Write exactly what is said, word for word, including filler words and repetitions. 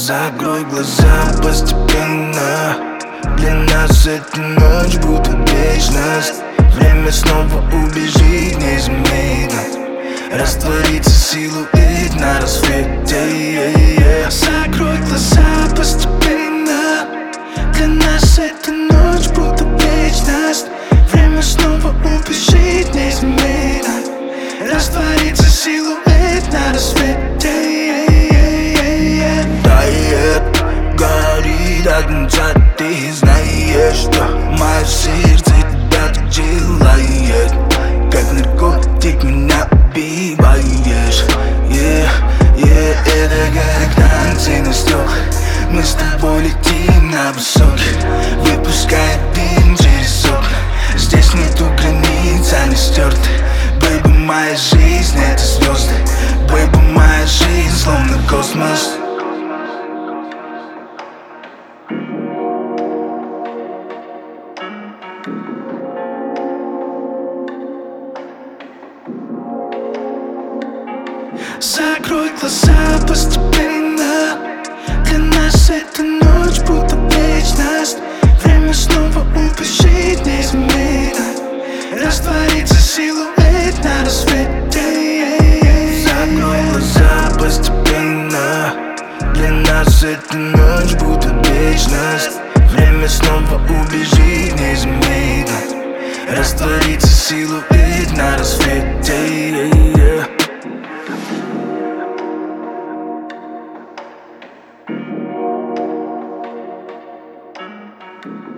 Закрой глаза постепенно. Для нас эта ночь будто вечность. Время снова убежит незаметно. Растворится силуэт на рассвете. Закрой глаза постепенно. Для нас эта ночь будто вечность. Время снова убежит незаметно. Растворится силуэт на рассвете. Тает, горит огонца, ты знаешь, что мое сердце тебя так желает. Как наркотик меня убиваешь. Yeah, yeah, это как танцы на стрелах. Мы с тобой летим на высоких, выпуская дым через окна. Здесь нету границ, они стерты. Бэйби, моя жизнь — это звезды. Бэйби, моя жизнь словно космос. Закрой глаза постепенно. Для нас эта ночь будто вечность. Время снова убежит незаметно. Растворится силуэт на рассвете. Закрой глаза постепенно. Для нас эта ночь будто вечность. Время снова убежит незаметно. Растворится силуэт на рассвете. Thank you.